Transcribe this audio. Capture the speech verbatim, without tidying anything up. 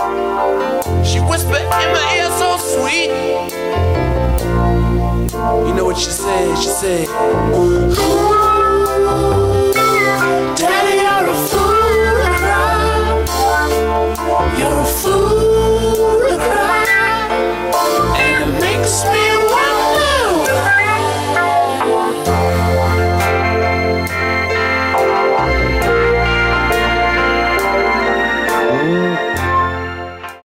She whispered in my ear so sweet. You know what she said? She said,